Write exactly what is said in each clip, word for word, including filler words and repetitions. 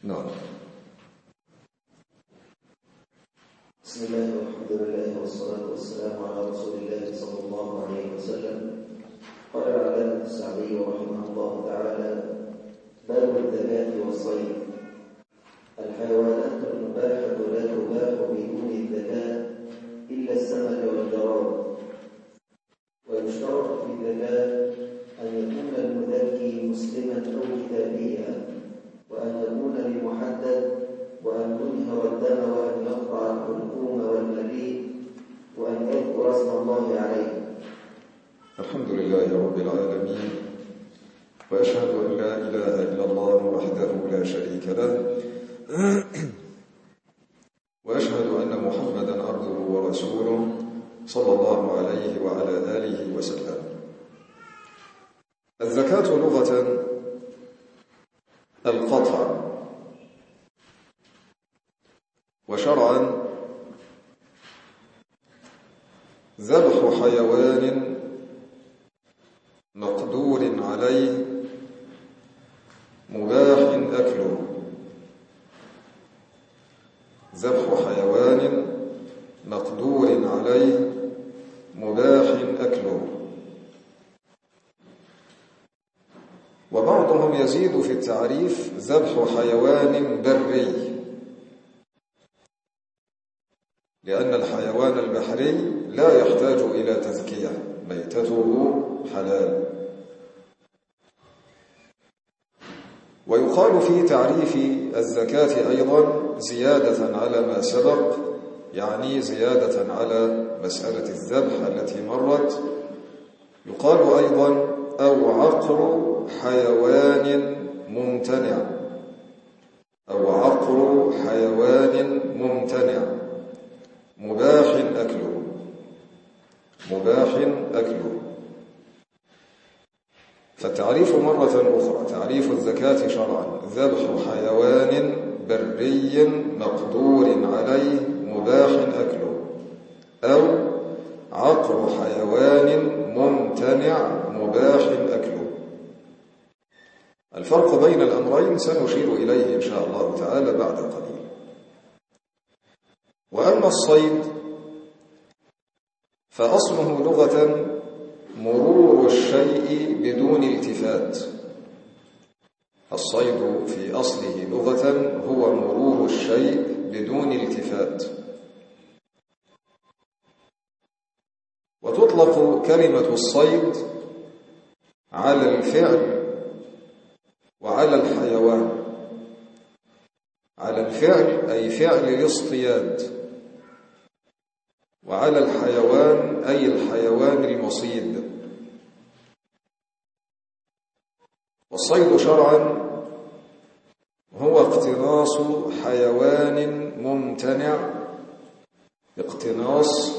نعم. بسم الله والحمد لله والصلاة والسلام على رسول الله صلى الله عليه وسلم. قال العلامة السعدي رحمه الله تعالى: باب الذكاة والصيد. الحيوانات المباحة لا تباح بدون الذكاة إلا السمك والجراد. ويشترط في الذكاة أن يكون المذكي مسلما أو كتابيا، وأن يكون لمحدد، وأن ينهر الدم، وأن يقطع الحلقوم والمليء، وأن يذكر اسم الله عليه. الحمد لله رب العالمين، وأشهد أن لا إله إلا الله وحده لا شريك له، وأشهد أن محمدا عبده ورسوله صلى الله عليه وعلى آله وسلم. الزكاة لغة القطع، وشرعا ذبح حيوان مقدور عليه مباح أكله. ذبح حيوان مقدور عليه مباح أكله. وبعضهم يزيد في التعريف: ذبح حيوان بري، لأن الحيوان البحري لا يحتاج إلى تزكية، ميتته حلال. ويقال في تعريف الزكاة أيضا زيادة على ما سبق، يعني زيادة على مسألة الذبح التي مرت. يقال أيضا: أو عقر حيوان ممتنع، أو عقر حيوان ممتنع مباح أكله. مباح أكله. فالتعريف مرة أخرى: تعريف الزكاة شرعا ذبح حيوان بري مقدور عليه مباح أكله، أو عقر حيوان ممتنع مباح أكله. الفرق بين الأمرين سنشير إليه إن شاء الله تعالى بعد قليل. وأما الصيد فأصله لغة مرور الشيء بدون التفات. الصيد في أصله لغة هو مرور الشيء بدون التفات. وتطلق كلمة الصيد على الفعل وعلى الحيوان. على الفعل أي فعل الاصطياد، وعلى الحيوان أي الحيوان المصيد. والصيد شرعا هو اقتناص حيوان ممتنع، اقتناص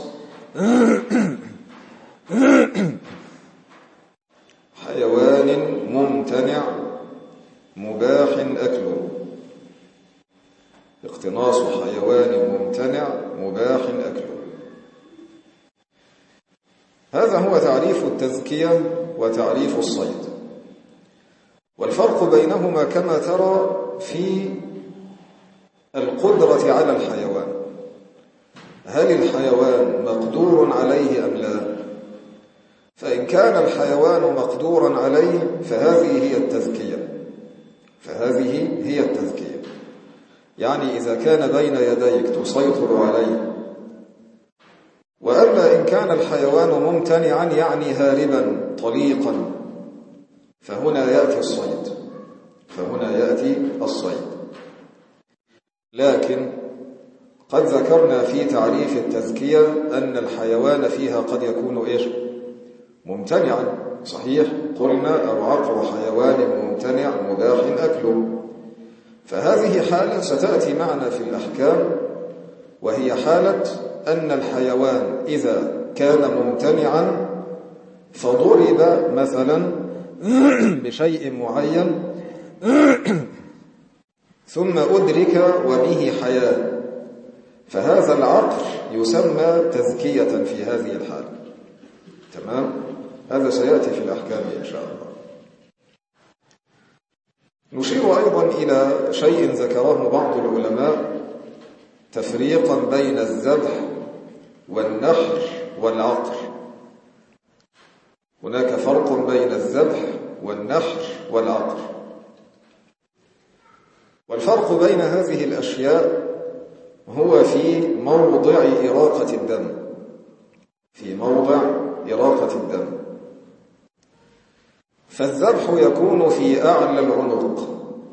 حيوان ممتنع مباح أكله. اقتناص حيوان ممتنع مباح أكله. هذا هو تعريف التزكية وتعريف الصيد. والفرق بينهما كما ترى في القدرة على الحيوان. هل الحيوان مقدور عليه أم لا؟ فإن كان الحيوان مقدورا عليه فهذه هي التزكية، فهذه هي التزكية. يعني إذا كان بين يديك تسيطر عليه. وأما إن كان الحيوان ممتنعا يعني هاربا طليقا، فهنا يأتي الصيد، فهنا يأتي الصيد. لكن قد ذكرنا في تعريف التزكية أن الحيوان فيها قد يكون إيش؟ ممتنعا، صحيح؟ قلنا: أو عقر حيوان ممتنع مباح أكله. فهذه حالة ستأتي معنا في الأحكام، وهي حالة أن الحيوان إذا كان ممتنعا فضرب مثلا بشيء معين ثم أدرك وبه حياة، فهذا العقر يسمى تزكية في هذه الحالة. تمام؟ هذا سيأتي في الأحكام إن شاء الله. نشير أيضا إلى شيء ذكره بعض العلماء تفريقا بين الذبح والنحر والعقر. هناك فرق بين الذبح والنحر والعقر، والفرق بين هذه الأشياء هو في موضع إراقة الدم، في موضع إراقة الدم. فالذبح يكون في أعلى العنق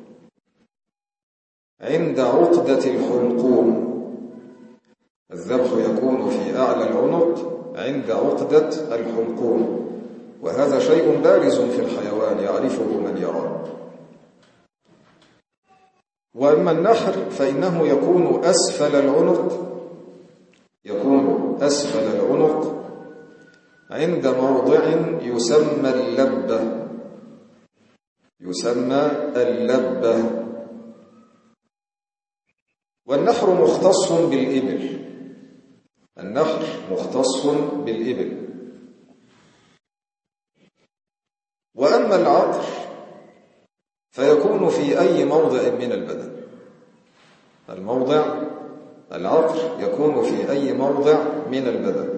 عند عقدة الحلقوم، الذبح يكون في أعلى العنق عند عقدة الحلقوم، وهذا شيء بارز في الحيوان يعرفه من يراه. وأما النحر فإنه يكون أسفل العنق، يكون أسفل العنق عند موضع يسمى اللبة، يسمى اللبة. والنحر مختص بالإبل، النحر مختص بالإبل. وأما العقر فيكون في أي موضع من البدن، الموضع العقر يكون في أي موضع من البدن،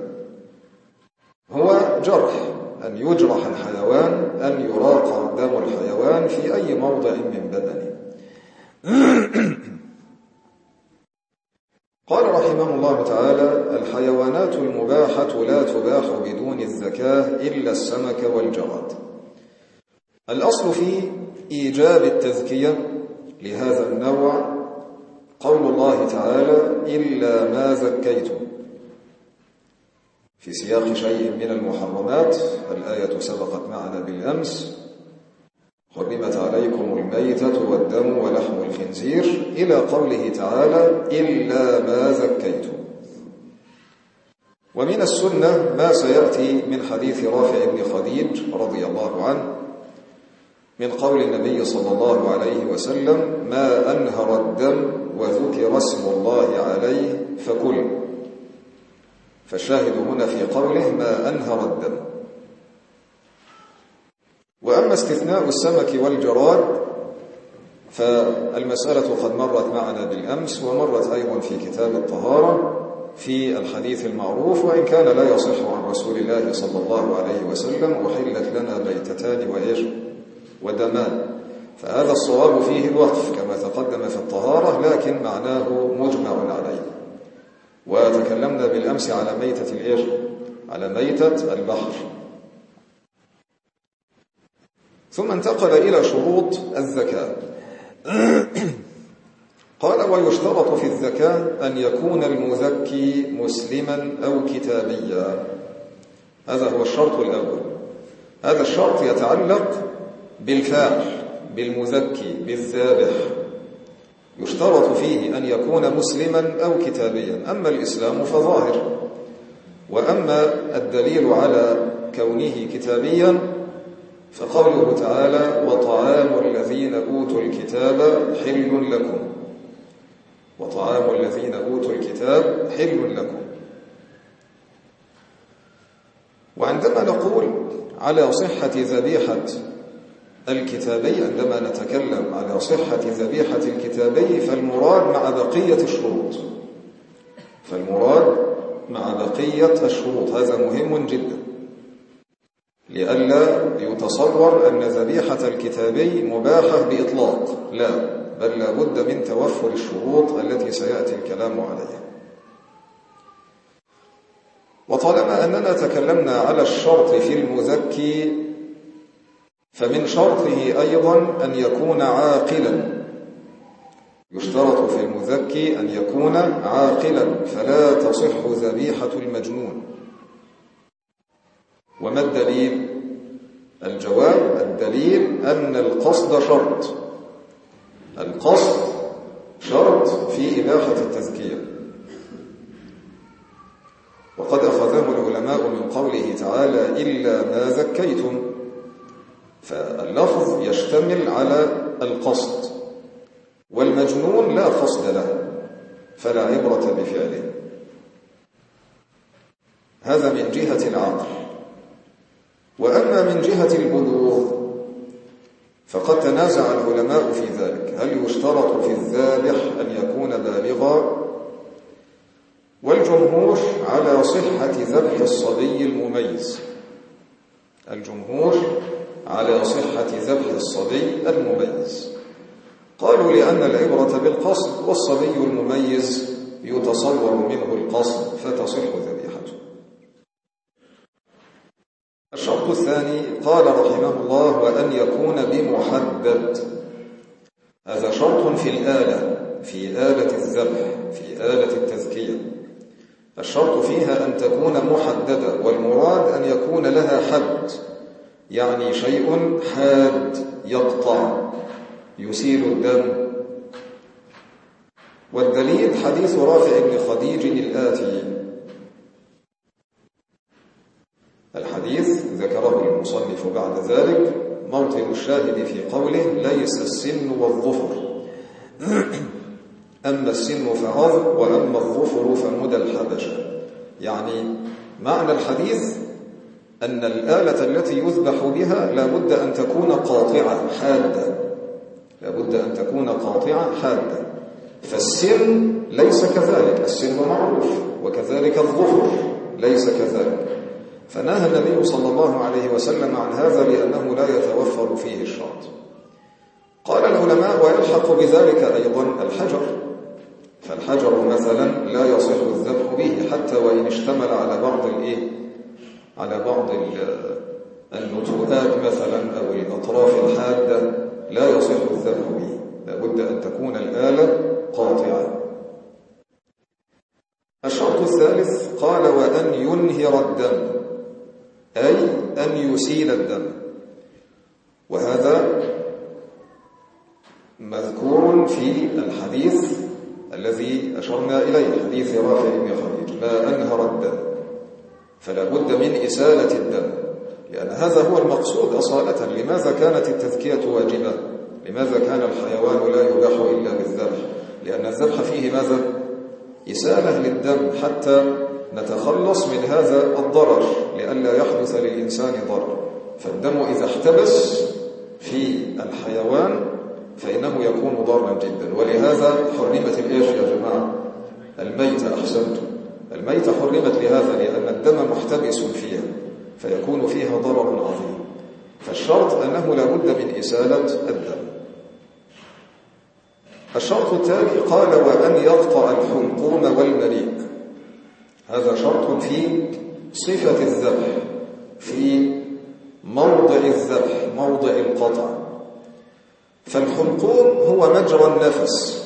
هو جرح، أن يجرح الحيوان، أن يراق دم الحيوان في أي موضع من بدنه. قال رحمه الله تعالى: الحيوانات المباحة لا تباح بدون الزكاة إلا السمك والجراد. الأصل في إيجاب التزكية لهذا النوع قول الله تعالى: إلا ما زكيتم، في سياق شيء من المحرمات. الآية سبقت معنا بالأمس: حرمت عليكم الميتة والدم ولحم الخنزير، إلى قوله تعالى: إلا ما زكيتم. ومن السنة ما سيأتي من حديث رافع بن خديج رضي الله عنه من قول النبي صلى الله عليه وسلم: ما أنهر الدم وذكر اسم الله عليه فكل. فالشاهد هنا في قوله ما أنهر الدم. وأما استثناء السمك والجراد فالمسألة قد مرت معنا بالأمس، ومرت أيضا في كتاب الطهارة في الحديث المعروف، وإن كان لا يصح عن رسول الله صلى الله عليه وسلم: أحلت لنا بيتتان وإيش ودمان. فهذا الصواب فيه الوقف كما تقدم في الطهارة، لكن معناه مجمع عليه. وتكلمنا بالأمس على ميتة الإيش على ميتة البحر. ثم انتقل إلى شروط الزكاة. قال: ويشترط في الزكاة أن يكون المزكي مسلما أو كتابيا. هذا هو الشرط الأول. هذا الشرط يتعلق بالفاعل، بالمزكي، بالذابح. يشترط فيه أن يكون مسلما أو كتابيا. أما الإسلام فظاهر، وأما الدليل على كونه كتابيا فقوله تعالى: وطعام الذين أوتوا الكتاب حل لكم، وطعام الذين أوتوا الكتاب حل لكم. وعندما نقول على صحة ذبيحة الكتابي، عندما نتكلم على صحة ذبيحة الكتابي فالمراد مع بقية الشروط، فالمراد مع بقية الشروط. هذا مهم جدا، لئلا يتصور أن ذبيحة الكتابي مباحة بإطلاق، لا، بل لا بد من توفر الشروط التي سيأتي الكلام عليها. وطالما أننا تكلمنا على الشرط في المزكي فمن شرطه أيضا أن يكون عاقلا. يشترط في المزكي أن يكون عاقلا، فلا تصح ذبيحة المجنون. وما الدليل؟ الجواب: الدليل أن القصد شرط، القصد شرط في إباحة التزكية. وقد أخذه العلماء من قوله تعالى: إلا ما زكيتم، فاللفظ يشتمل على القصد، والمجنون لا قصد له فلا عبرة بفعله. هذا من جهة العقل. وأما من جهة البلوغ فقد تنازع العلماء في ذلك، هل يشترط في الذابح أن يكون بالغا؟ والجمهور على صحة ذبح الصبي المميز، الجمهور على صحة ذبح الصبي المميز، قالوا لأن العبرة بالقصد، والصبي المميز يتصور منه القصد فتصح ذبيحته. الشرط الثاني قال رحمه الله: وأن يكون بمحدد. هذا شرط في الآلة، في آلة الذبح، في آلة التزكية. الشرط فيها أن تكون محددة، والمراد أن يكون لها حد، يعني شيء حاد يقطع يسيل الدم. والدليل حديث رافع بن خديج الآتي، الحديث ذكره المصنف بعد ذلك، موطن الشاهد في قوله: ليس السن والظفر، أما السن فعظم، وأما الظفر فمدى الحبشة. يعني معنى الحديث أن الآلة التي يذبح بها لابد أن تكون قاطعة حادة، لابد أن تكون قاطعة حادة. فالسن ليس كذلك، السن معروف، وكذلك الظفر ليس كذلك. فنهى النبي صلى الله عليه وسلم عن هذا لأنه لا يتوفر فيه الشرط. قال العلماء: ويلحق بذلك أيضا الحجر، فالحجر مثلا لا يصح الذبح به حتى وإن اشتمل على بعض الإيه؟ على بعض النتوءات مثلا أو الأطراف الحادة، لا يصح الذبح به، لابد أن تكون الآلة قاطعة. الشرط الثالث قال: وأن ينهر الدم، أي أن يسيل الدم. وهذا مذكور في الحديث الذي أشرنا إليه، حديث رافع بن خديج: ما أنهر الدم. فلا بد من إسالة الدم، لأن هذا هو المقصود أصالة. لماذا كانت التذكية واجبة؟ لماذا كان الحيوان لا يباح إلا بالذبح؟ لأن الذبح فيه ماذا؟ إسالة للدم، حتى نتخلص من هذا الضرر، لئلا يحدث للإنسان ضرر. فالدم إذا احتبس في الحيوان فإنه يكون ضارا جدا. ولهذا حرمت الإيش يا جماعة؟ الميتة. أحسنتم، الميتة حرمت لهذا، لأن الدم محتبس فيها فيكون فيها ضرر عظيم. فالشرط أنه لا بد من إسالة الدم. الشرط التالي قال: وأن يقطع الحلقوم والمريء. هذا شرط في صفة الذبح، في موضع الذبح، موضع القطع. فالحلقوم هو مجرى النفس،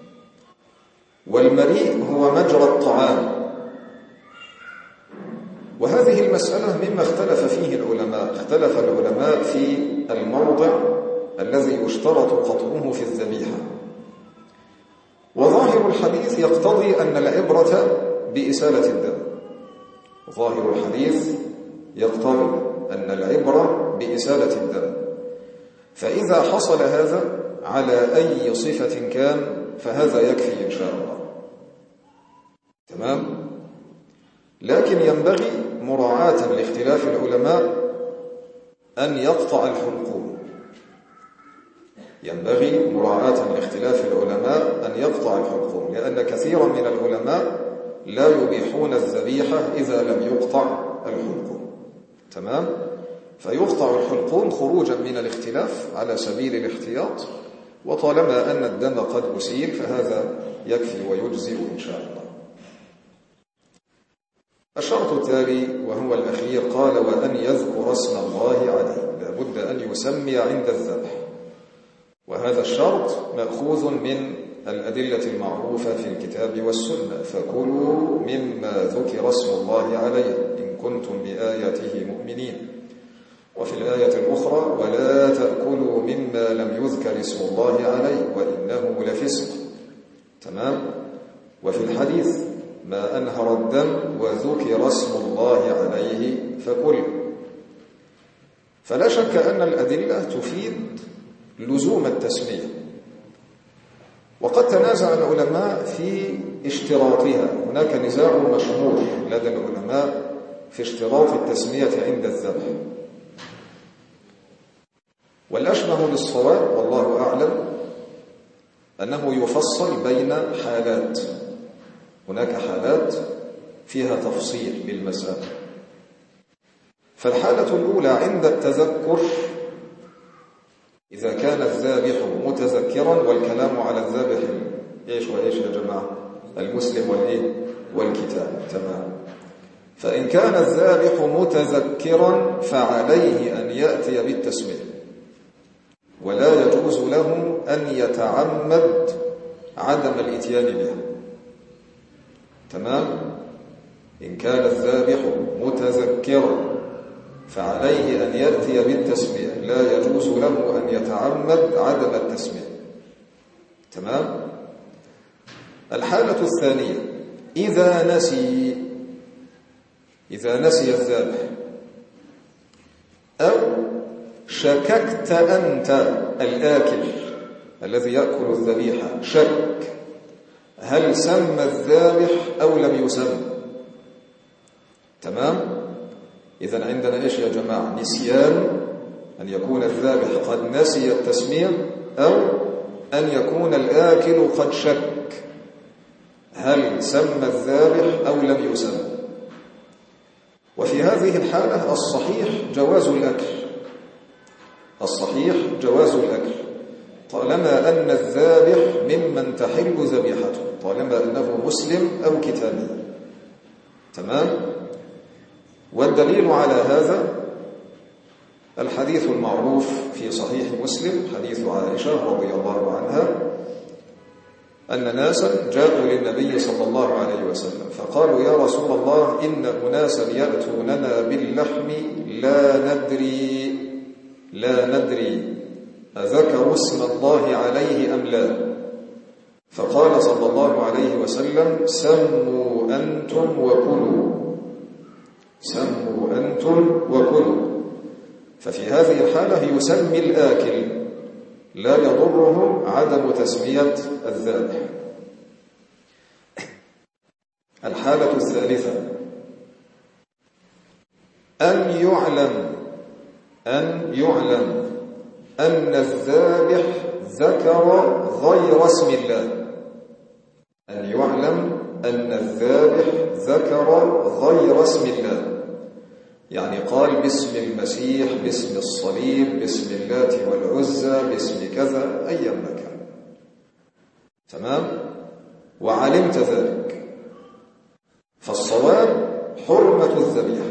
والمريء هو مجرى الطعام. وهذه المسألة مما اختلف فيه العلماء، اختلف العلماء في الموضع الذي يشترط قطعه في الذبيحة. وظاهر الحديث يقتضي أن العبرة بإسالة الدم، ظاهر الحديث يقتضي أن العبرة بإسالة الدم. فإذا حصل هذا على أي صفة كان فهذا يكفي إن شاء الله. تمام؟ لكن ينبغي مراعاة لاختلاف العلماء أن يقطع الحلقوم، ينبغي مراعاة لاختلاف العلماء أن يقطع الحلقوم، لأن كثيرا من العلماء لا يبيحون الذبيحة إذا لم يقطع الحلقوم. تمام؟ فيقطع الحلقوم خروجا من الاختلاف على سبيل الاحتياط، وطالما أن الدم قد أسيل فهذا يكفي ويجزئ إن شاء الله. الشرط التالي وهو الأخير قال: وأن يذكر اسم الله عليه، لابد أن يسمي عند الذبح. وهذا الشرط مأخوذ من الأدلة المعروفة في الكتاب والسنة: فكلوا مما ذكر اسم الله عليه إن كنتم بآياته مؤمنين. وفي الآية الأخرى: ولا تأكلوا مما لم يذكر اسم الله عليه وإنه لفسق. تمام؟ وفي الحديث: ما أنهر الدم وذكر اسم الله عليه فكل. فلا شك أن الأدلة تفيد لزوم التسمية، وقد تنازع العلماء في اشتراطها. هناك نزاع مشهور لدى العلماء في اشتراط التسمية عند الذبح. والأشبه بالصواب والله أعلم أنه يفصل بين حالات. هناك حالات فيها تفصيل للمسألة. فالحالة الأولى عند التذكر، إذا كان الذابح متذكرا، والكلام على الذابح إيش وإيش يا جماعة؟ المسلم والإيه؟ والكتاب. تمام. فإن كان الذابح متذكرا فعليه أن يأتي بالتسمية، ولا يجوز له أن يتعمد عدم الإتيان بها. تمام. إن كان الذابح متذكرا فعليه أن يأتي بالتسمية، لا يجوز له أن يتعمد عدم التسمية. تمام. الحالة الثانية إذا نسي إذا نسي الذابح، أو شككت أنت الآكل الذي يأكل الذبيحة شك هل سمى الذابح أو لم يسمى. تمام. إذن عندنا إيش يا جماعة؟ نسيان، أن يكون الذابح قد نسي التسمية، أو أن يكون الآكل قد شك هل سمى الذابح أو لم يسمى. وفي هذه الحالة الصحيح جواز الأكل، الصحيح جواز الأكل طالما أن الذابح ممن تحل ذبيحته، طالما أنه مسلم أو كتابي. تمام. والدليل على هذا الحديث المعروف في صحيح مسلم، حديث عائشة رضي الله عنها، أن ناسا جاءوا للنبي صلى الله عليه وسلم فقالوا: يا رسول الله، إن أناسا يأتوننا باللحم لا ندري لا ندري أذكروا اسم الله عليه أم لا. فقال صلى الله عليه وسلم: سموا أنتم وكلوا، سموا أنتم وكلوا. ففي هذه الحالة يسمي الآكل، لا يضره عدم تسمية الذابح. الحالة الثالثة أن يعلم أن يعلم أن الذابح ذكر غير اسم الله، أن يعلم أن الذابح ذكر غير اسم الله، يعني قال باسم المسيح، باسم الصليب، باسم اللات والعزى، باسم كذا، أيا ما كان. تمام. وعلمت ذلك، فالصواب حرمة الذبيحة،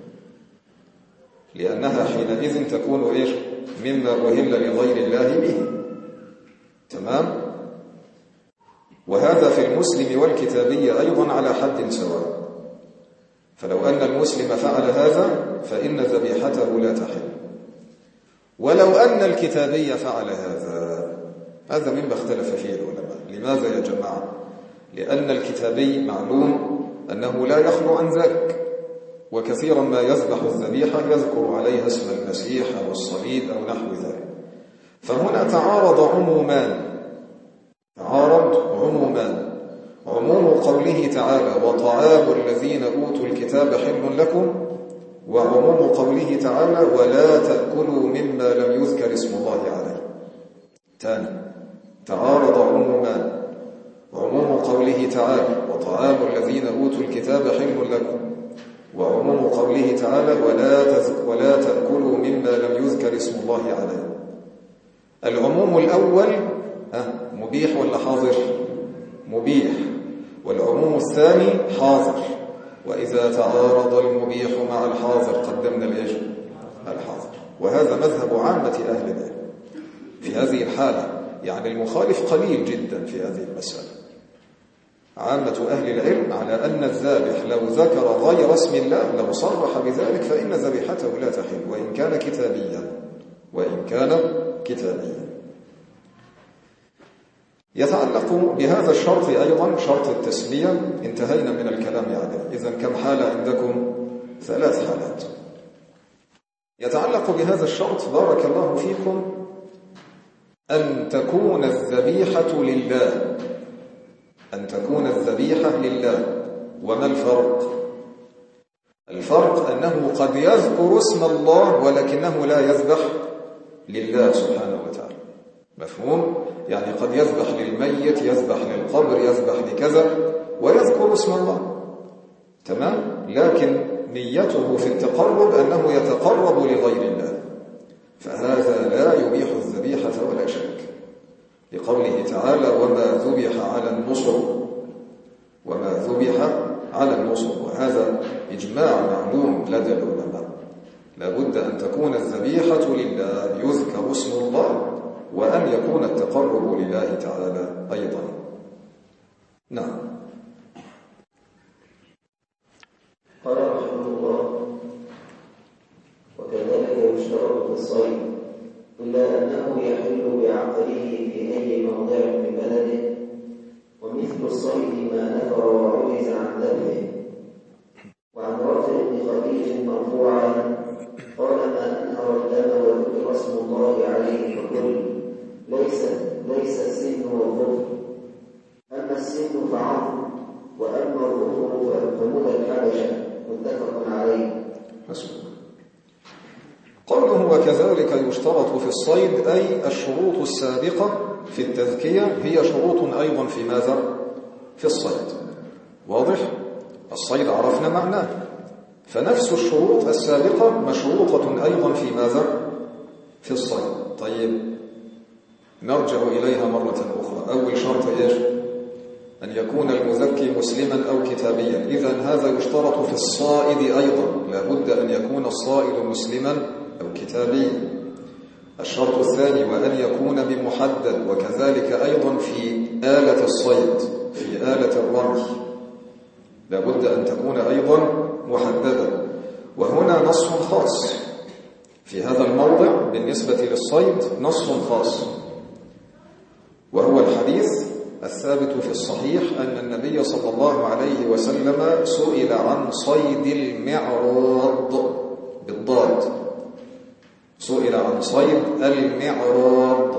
لأنها حينئذ تكون إيش؟ مما أهل لغير الله به. تمام. وهذا في المسلم والكتابي أيضا على حد سواء. فلو أن المسلم فعل هذا فإن ذبيحته لا تحل، ولو أن الكتابي فعل هذا، هذا مما اختلف فيه العلماء. لماذا يا جماعة؟ لأن الكتابي معلوم أنه لا يخلو عن ذلك، وكثيرا ما يذبح الذبيحة يذكر عليها اسم المسيح أو الصليب أو نحو ذلك. فهنا تعارض عمومان تعارض عمومان عموم قوله تعالى: وطعام الذين أوتوا الكتاب حل لكم، وعموم قوله تعالى: ولا تأكلوا مما لم يذكر اسم الله عليه. ثاني، تعارض عمومان عموم قوله تعالى: وطعام الذين أوتوا الكتاب حل لكم، وعموم قوله تعالى: ولا ولا تأكلوا مما لم يذكر اسم الله عليه. العموم الأول مبيح ولا حاضر؟ مبيح. والعموم الثاني حاضر. وإذا تعارض المبيح مع الحاضر قدمنا الإيش؟ الحاضر. وهذا مذهب عامة أهل العلم في هذه الحالة، يعني المخالف قليل جدا في هذه المسألة. عامة أهل العلم على أن الذابح لو ذكر غير اسم الله، لو صرح بذلك، فإن ذبيحته لا تحل، وإن كان كتابيا وإن كان كتابيا. يتعلق بهذا الشرط أيضا شرط التسمية. انتهينا من الكلام عليه. إذن كم حالة عندكم؟ ثلاث حالات. يتعلق بهذا الشرط بارك الله فيكم أن تكون الذبيحة لله، أن تكون الذبيحة لله. وما الفرق؟ الفرق أنه قد يذكر اسم الله ولكنه لا يذبح لله سبحانه وتعالى. مفهوم؟ يعني قد يذبح للميت، يذبح للقبر، يذبح لكذا ويذكر اسم الله، تمام؟ لكن نيته في التقرب أنه يتقرب لغير الله، فهذا لا يبيح الذبيحة ولا شك، لقوله تعالى وما ذبح على النصر، وما ذبح على النصر، وهذا إجماع معلوم لدى العلماء، لابد أن تكون الذبيحة لله، يذكر اسم الله، وأن يكون التقرب لله تعالى أيضا. نعم. قال رحمه الله وكذلك يشترط في الصيد إلا أنه يحل بعقله في أي موضع من بلده، ومثل الصيد ما نفر وعجز عن ذبحه. وعن رافع بن خديج مرفوعا قال ما أنهر الدم وذكر اسم الله عليه فكل، ليس ليس السن والظفر، أما السن فعظم، وأما الظفر فمدى الحبشة، متفق عليه. قوله وكذلك يشترط في الصيد أي الشروط السابقة في التذكية هي شروط أيضا في ماذا؟ في الصيد. واضح؟ الصيد عرفنا معناه، فنفس الشروط السابقة مشروطة أيضا في ماذا؟ في الصيد. طيب نرجع إليها مرة أخرى. أول شرط إيش؟ أن يكون المذكي مسلما أو كتابيا. إذن هذا يشترط في الصائد أيضا، لابد أن يكون الصائد مسلما أو كتابيا. الشرط الثاني وأن يكون بمحدد، وكذلك أيضا في آلة الصيد، في آلة الرمي لابد أن تكون أيضا محددة. وهنا نص خاص في هذا الموضع بالنسبة للصيد، نص خاص، وهو الحديث الثابت في الصحيح أن النبي صلى الله عليه وسلم سئل عن صيد المعراض بالضاد، سئل عن صيد المعراض،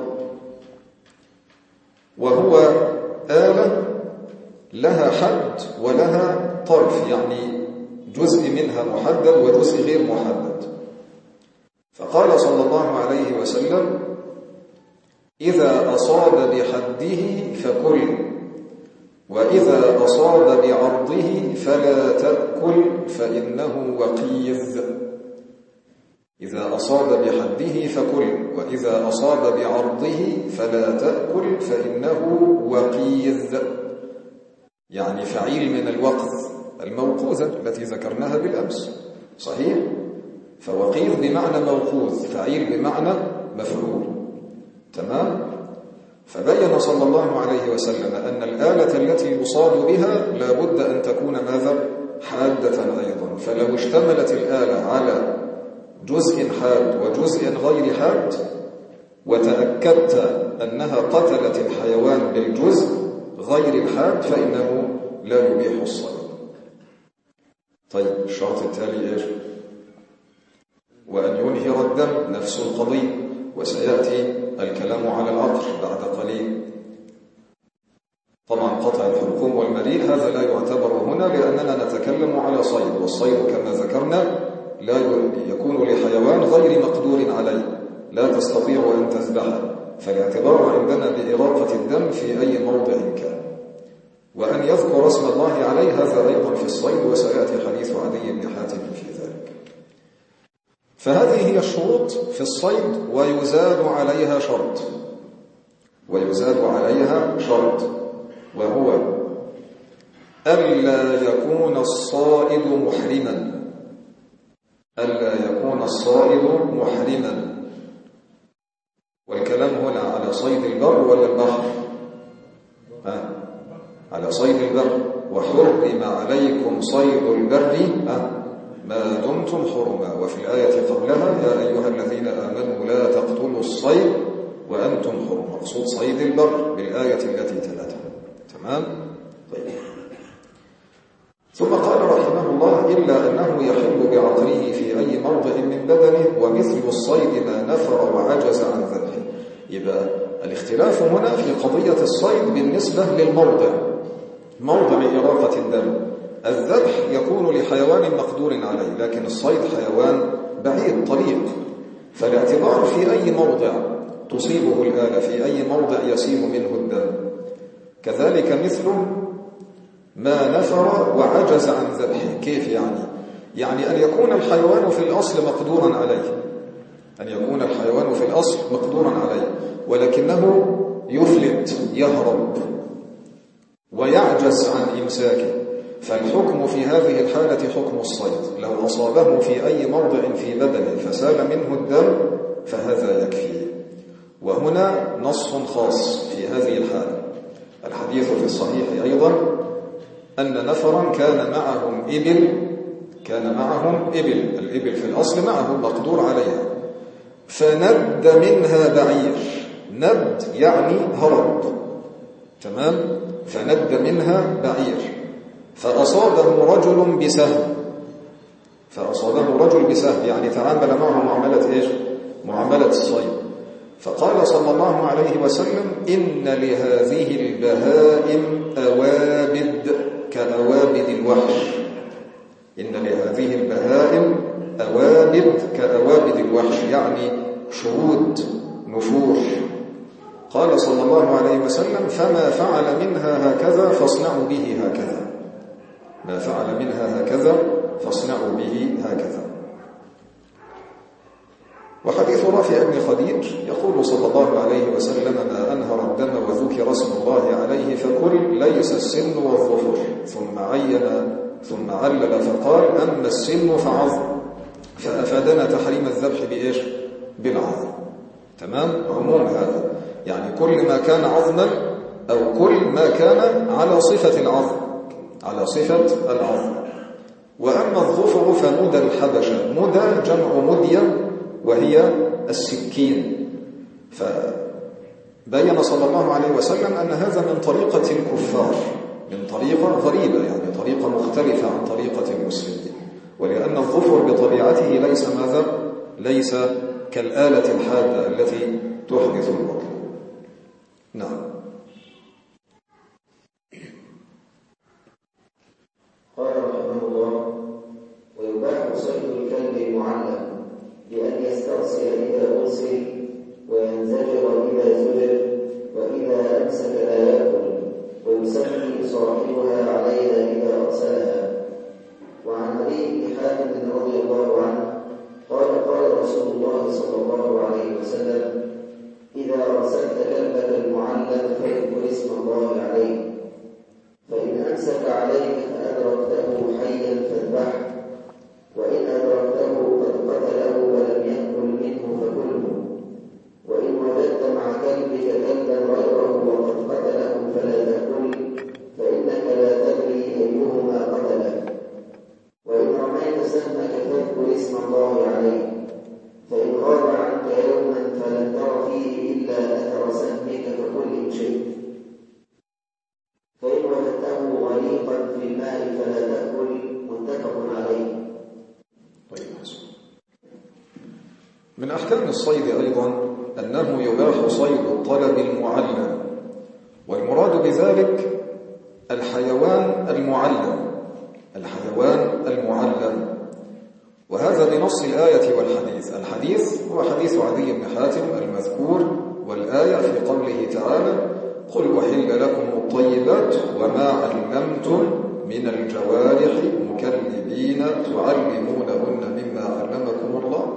وهو آلة لها حد ولها طرف، يعني جزء منها محدد وجزء غير محدد. فقال صلى الله عليه وسلم إذا أصاب بحده فكل، وإذا أصاب بعرضه فلا تأكل فإنه وقيذ. إذا أصاب بحده فكل، وإذا أصاب بعرضه فلا تأكل فإنه وقيذ، يعني فعيل من الوقذ الموقوذة التي ذكرناها بالأمس، صحيح؟ فوقيذ بمعنى موقوذ، فعيل بمعنى مفعول، تمام؟ فبين صلى الله عليه وسلم أن الآلة التي يصاد بها لابد أن تكون ماذا؟ حادة أيضا. فلو اشتملت الآلة على جزء حاد وجزء غير حاد، وتأكدت أنها قتلت الحيوان بالجزء غير الحاد، فإنه لا يبيح الصيد. طيب الشرط التالي إيش؟ وأن ينهر الدم، نفس القضية، وسيأتي الكلام على العقر بعد قليل. طبعا قطع الحلقوم والمريء هذا لا يعتبر هنا، لأننا نتكلم على صيد، والصيد كما ذكرنا لا يكون لحيوان غير مقدور عليه، لا تستطيع أن تذبحه، فالاعتبار عندنا بإراقة الدم في أي موضع كان. وأن يذكر اسم الله عليه هذا أيضا في الصيد، وسيأتي حديث عدي بن حاتم في ذلك. فهذه هي الشروط في الصيد، ويزاد عليها شرط، ويزاد عليها شرط وهو ألا يكون الصائد محرما، ألا يكون الصائد محرما. والكلام هنا على صيد البر ولا البحر؟ ها؟ على صيد البر. وحرم عليكم صيد البر ما دمتم حرما. وفي الآية قبلها يا أيها الذين آمنوا لا تقتلوا الصيد وأنتم حرم، مقصود صيد البر بالآية التي تلتها، تمام؟ طيب. ثم قال رحمه الله إلا أنه يحل بعقله في أي موضع من بدنه، ومثل الصيد ما نفر وعجز عن ذبحه. يبقى الاختلاف هنا في قضية الصيد بالنسبة للموضع، موضع إراقة الدم. الذبح يكون لحيوان مقدور عليه، لكن الصيد حيوان بعيد طريق، فالاعتبار في أي موضع تصيبه الآلة، في أي موضع يسيل منه الدم. كذلك مثل ما نفر وعجز عن ذبحه. كيف يعني؟ يعني أن يكون الحيوان في الأصل مقدورا عليه، أن يكون الحيوان في الأصل مقدورا عليه، ولكنه يفلت، يهرب ويعجز عن إمساكه، فالحكم في هذه الحالة حكم الصيد. لو أصابه في أي موضع في بدنه فسال منه الدم فهذا يكفي. وهنا نص خاص في هذه الحالة. الحديث في الصحيح أيضا أن نفرا كان معهم إبل، كان معهم إبل، الإبل في الأصل معه مقدور عليها، فند منها بعير. ند يعني هرب، تمام؟ فند منها بعير فأصابه رجل بسهم، فأصابه رجل بسهم يعني تعامل معه معاملة إيش؟ معاملة الصيد. فقال صلى الله عليه وسلم: إن لهذه البهائم أوابد كأوابد الوحش، إن لهذه البهائم أوابد كأوابد الوحش، يعني شرود، نفور. قال صلى الله عليه وسلم: فما فعل منها هكذا فاصنعوا به هكذا، ما فعل منها هكذا فاصنعوا به هكذا. وحديث رافع بن خديج يقول صلى الله عليه وسلم: ما أنهر الدم وذكر اسم الله عليه فكل، ليس السن والظفر، ثم عين ثم علل فقال: أما السن فعظم، فأفادنا تحريم الذبح بإيش؟ بالعظم. تمام؟ عموم هذا يعني كل ما كان عظما أو كل ما كان على صفة العظم، على صفة العظم. وأما الظفر فمدى الحبشة، مدى جمع مدية وهي السكين. فبين صلى الله عليه وسلم أن هذا من طريقة الكفار، من طريقة غريبة، يعني طريقة مختلفة عن طريقة المسلمين. ولأن الظفر بطبيعته ليس ماذا؟ ليس كالآلة الحادة التي تحدث الوقت. نعم. قال رحمه الله: ويباح صيد الكلب المعلم بأن يسترسل إذا أرسل، وينزجر إذا زجر، وإذا أمسك لا يأكل، ويسمي صاحبها عليها إذا أرسلها. وعن علي بن حاتم رضي الله عنه قال: قال رسول الله صلى الله عليه وسلم: إذا أرسلت كلبك المعلم فاذكر اسم الله عليه، فإن أمسك عليك فأدركته حيا فاذبحه، وإن أدركته قد قتله ولم يأكل منه فكله، وإن وجدت مع كلبك كلبا غيره وقد قتله فلا تأكل، فإنك لا تدري أيهما قتله، وإن رميت سهمك فاذكر اسم الله عليه، فإن غاب عنك يوما فلم تر فيه إلا أثر سهمك فكل إن شئت، فإن وجدته غريقا في الماء فلا تأكل. متفق عليه. من أحكام الصيد أيضا أنه يباح صيد الطلب المعلم، والمراد بذلك الحيوان المعلم، الحيوان المعلم، وهذا بنص الآية والحديث. الحديث هو حديث عدي بن حاتم المذكور، والآية في قوله تعالى: قل أحل لكم الطيبات وما علمتم من الجوارح مكلبين تعلمونهن مما علمكم الله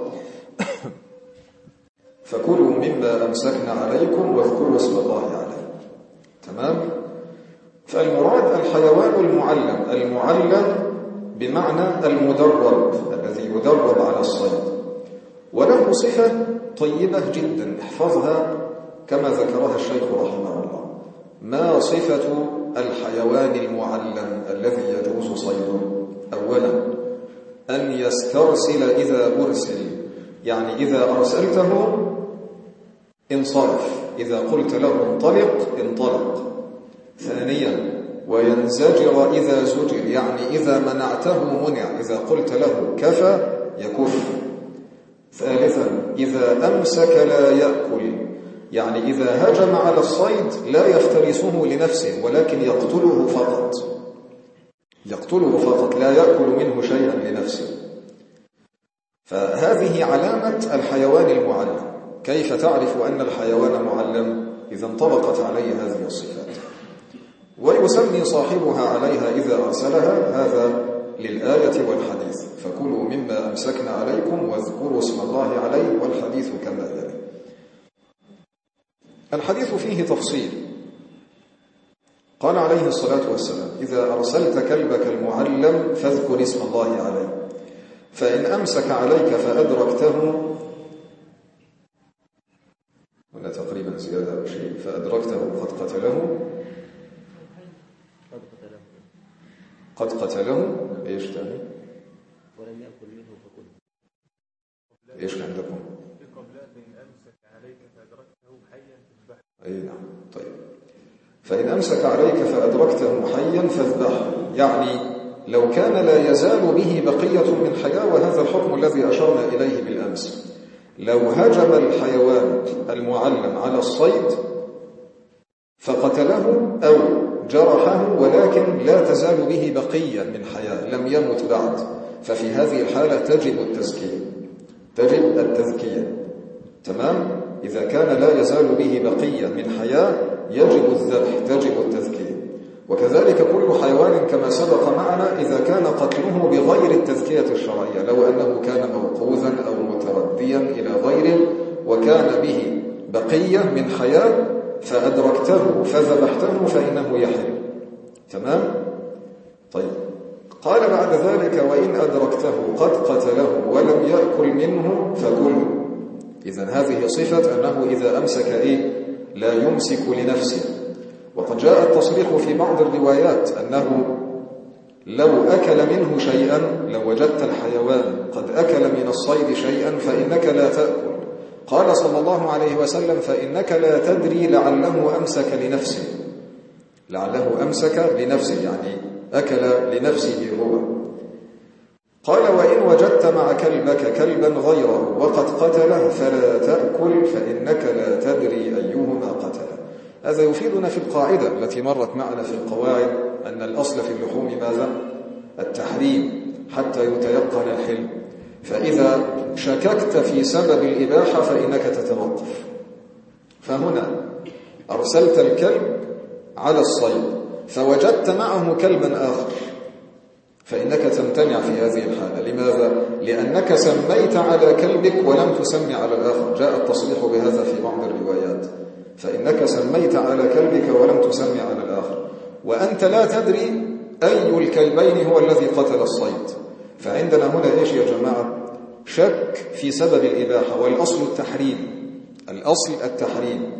فكلوا مما أمسكنا عليكم واذكروا اسم الله عليه. تمام؟ فالمراد الحيوان المعلم، المعلم بمعنى المدرب، الذي يدرب على الصيد، وله صفة طيبة جدا احفظها كما ذكرها الشيخ رحمه الله. ما صفة الحيوان المعلم الذي يجوز صيده؟ أولا أن يسترسل إذا أرسل، يعني إذا أرسلته انصرف، إذا قلت له انطلق انطلق. ثانيا وينزجر إذا زجر، يعني إذا منعته منع، إذا قلت له كفى يكف. ثالثا إذا أمسك لا يأكل، يعني إذا هجم على الصيد لا يفترسه لنفسه ولكن يقتله فقط، يقتله فقط لا يأكل منه شيئا لنفسه. فهذه علامة الحيوان المعلم. كيف تعرف أن الحيوان معلم؟ إذا انطبقت عليه هذه الصفات. ويسمي صاحبها عليها إذا أرسلها، هذا للآية والحديث، فكلوا مما أمسكنا عليكم واذكروا اسم الله عليه، والحديث كما يلي. الحديث فيه تفصيل. قال عليه الصلاة والسلام: إذا أرسلت كلبك المعلم فاذكر اسم الله عليه، فإن أمسك عليك فأدركته، ولا تقريبا زيادة شيء، فأدركته قد قتله قد قتله ايش تاني؟ ولم يأكل منه فكله. ايش عندكم؟ قبل أن أمسك عليك فأدركته حيا فاذبحه. اي نعم. طيب، فإن أمسك عليك فأدركته حيا فاذبحه، يعني لو كان لا يزال به بقية من حياة، وهذا الحكم الذي أشرنا إليه بالأمس. لو هجم الحيوان المعلم على الصيد فقتله أو جرحه ولكن لا تزال به بقية من حياة، لم يمت بعد، ففي هذه الحالة تجب التزكية تجب التزكية تمام. إذا كان لا يزال به بقية من حياة يجب الذبح، تجب التزكية. وكذلك كل حيوان كما سبق معنا إذا كان قتله بغير التزكية الشرعية، لو أنه كان موقوذا أو مترديا إلى غيره وكان به بقية من حياة فأدركته فذبحته فإنه يحل. تمام؟ طيب، قال بعد ذلك: وإن أدركته قد قتله ولم يأكل منه فكله. إذن هذه صفة أنه إذا أمسك إيه؟ لا يمسك لنفسه. وقد جاء التصريح في بعض الروايات أنه لو أكل منه شيئا، لو وجدت الحيوان قد أكل من الصيد شيئا فإنك لا تأكل. قال صلى الله عليه وسلم: فإنك لا تدري لعله أمسك لنفسه لعله أمسك لنفسه يعني أكل لنفسه هو. قال: وإن وجدت مع كلبك كلبا غيره وقد قتله فلا تأكل، فإنك لا تدري أيهما قتله. هذا يفيدنا في القاعدة التي مرت معنا في القواعد أن الأصل في اللحوم ماذا؟ التحريم حتى يتيقن الحل. فإذا شككت في سبب الإباحة فإنك تتوقف. فهنا أرسلت الكلب على الصيد فوجدت معه كلبا آخر فإنك تمتنع في هذه الحالة. لماذا؟ لأنك سميت على كلبك ولم تسمي على الآخر. جاء التصريح بهذا في بعض الروايات، فإنك سميت على كلبك ولم تسمي على الآخر، وأنت لا تدري أي الكلبين هو الذي قتل الصيد. فعندنا هنا إيش يا جماعة؟ شك في سبب الإباحة، والأصل التحريم الأصل التحريم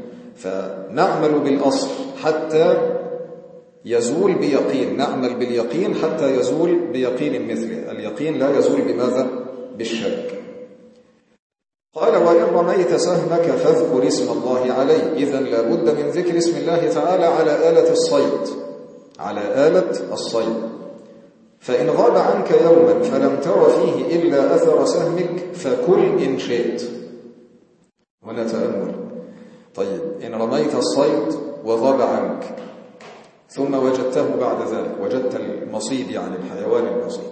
فنعمل بالأصل حتى يزول بيقين، نعمل باليقين حتى يزول بيقين مثله. اليقين لا يزول بماذا؟ بالشك. قال: وإن رميت سهمك فاذكر اسم الله عليه. إذن لا بد من ذكر اسم الله تعالى على آلة الصيد على آلة الصيد. فإن غاب عنك يوما فلم تر فيه إلا أثر سهمك فكل إن شئت. هنا تأمل. طيب، إن رميت الصيد وغاب عنك ثم وجدته بعد ذلك، وجدت المصيد يعني الحيوان المصيد،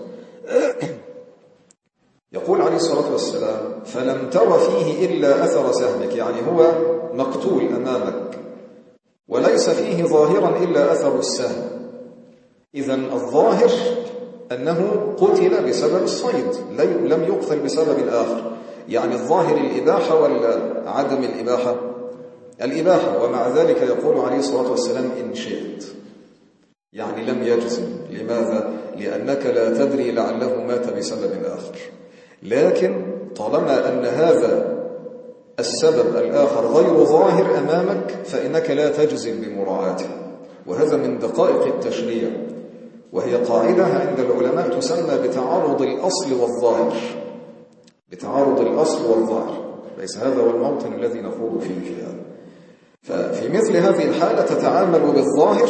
يقول عليه الصلاة والسلام: فلم تر فيه إلا أثر سهمك، يعني هو مقتول أمامك وليس فيه ظاهرا إلا أثر السهم. إذن الظاهر أنه قتل بسبب الصيد، لم يقتل بسبب آخر. يعني الظاهر الإباحة ولا عدم الإباحة؟ الإباحة. ومع ذلك يقول عليه الصلاة والسلام: إن شئت، يعني لم يجزم. لماذا؟ لأنك لا تدري لعله مات بسبب آخر. لكن طالما أن هذا السبب الآخر غير ظاهر أمامك فإنك لا تجزم بمراعاته. وهذا من دقائق التشريع، وهي قاعدة عند العلماء تسمى بتعارض الأصل والظاهر بتعارض الأصل والظاهر. ليس هذا هو الموطن الذي نخوض فيه في هذا. ففي مثل هذه الحالة تتعامل بالظاهر،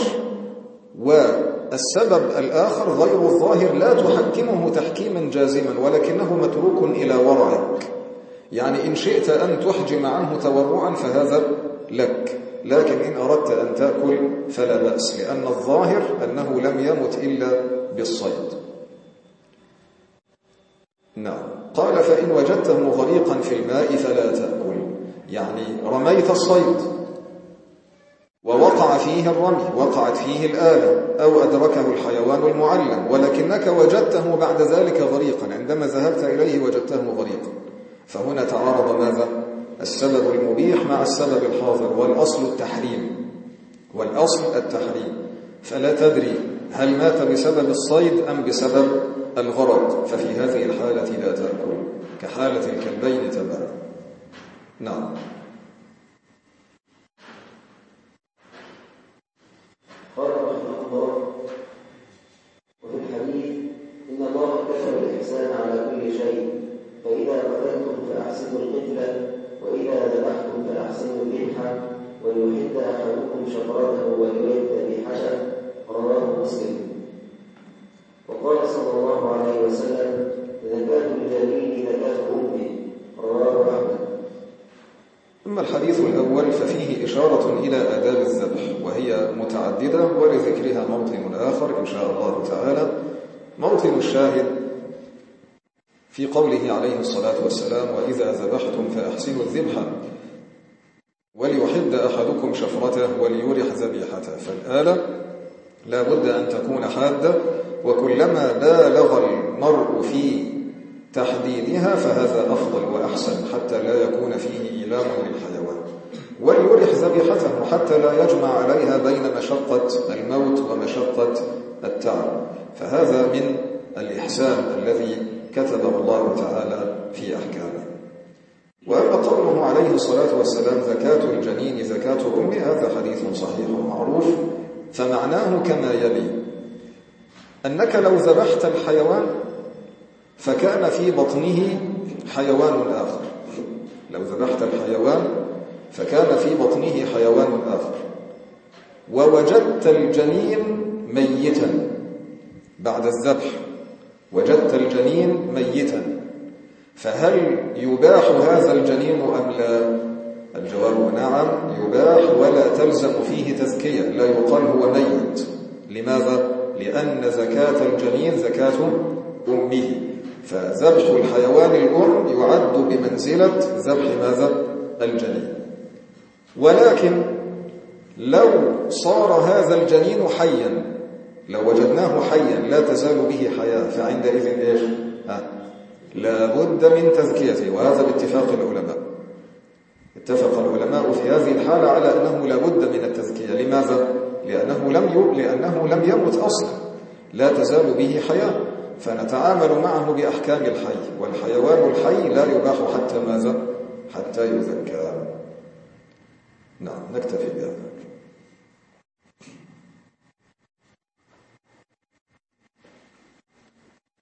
والسبب الآخر غير الظاهر لا تحكمه تحكيما جازما، ولكنه متروك إلى ورعك. يعني إن شئت أن تحجم عنه تورعا فهذا لك، لكن إن أردت أن تأكل فلا بأس، لأن الظاهر أنه لم يمت إلا بالصيد. نعم. قال فإن وجدته غريقا في الماء فلا تأكل، يعني رميت الصيد ووقع فيه الرمي، وقعت فيه الآلة أو أدركه الحيوان المعلم، ولكنك وجدته بعد ذلك غريقا، عندما ذهبت إليه وجدته غريقا، فهنا تعارض ماذا؟ السبب المبيح مع السبب الحاضر، والأصل التحريم، والأصل التحريم، فلا تدري هل مات بسبب الصيد أم بسبب الغرق، ففي هذه الحالة لا تأكل كحالة الكلبين تبعا. نعم. قال رحمه الله: وفي الحديث: إن الله كتب الإحسان على كل شيء، فإذا قتلتم فأحسنوا القتلة، وإذا ذبحتم فأحسنوا الذبح، وليحد أحدكم شفرته وليرد ذبيحته. رواه مسلم. وقال صلى الله عليه وسلم: زكاة الجليل زكاة أمه. رواه أحمد. أما الحديث الأول ففيه إشارة إلى آداب الذبح، وهي متعددة ولذكرها موطن آخر إن شاء الله تعالى. موطن الشاهد في قوله عليه الصلاة والسلام: وإذا ذبحتم فأحسنوا الذبح وليحد أحدكم شفرته وليرح ذبيحته. فالآلة لا بد أن تكون حادة، وكلما بالغ المرء في تحديدها فهذا أفضل وأحسن، حتى لا يكون فيه إيلام للحيوان. وليرح ذبيحته حتى لا يجمع عليها بين مشقة الموت ومشقة التعب، فهذا من الإحسان الذي كتبه الله تعالى في أحكامه. وأما قوله عليه الصلاة والسلام: زكاة الجنين زكاة أمه، هذا حديث صحيح معروف، فمعناه كما يلي: أنك لو ذبحت الحيوان فكان في بطنه حيوان آخر، لو ذبحت الحيوان فكان في بطنه حيوان آخر، ووجدت الجنين ميتا بعد الذبح، وجدت الجنين ميتا، فهل يباح هذا الجنين أم لا؟ الجواب نعم يباح، ولا تلزم فيه تزكية، لا يقال هو ميت. لماذا؟ لأن زكاة الجنين زكاة أمه، فذبح الحيوان الأم يعد بمنزلة ذبح ماذا؟ الجنين. ولكن لو صار هذا الجنين حيا، لو وجدناه حيا لا تزال به حياة، فعندئذ إيش؟ ها؟ لا بد من تزكيته، وهذا باتفاق العلماء. اتفق العلماء في هذه الحالة على أنه لا بد من التزكية. لماذا؟ لأنه لم ي... لأنه لم يمت أصلا، لا تزال به حياة، فنتعامل معه بأحكام الحي، والحيوان الحي لا يباح حتى ماذا؟ حتى يزكى. نعم، نكتفي بهذا.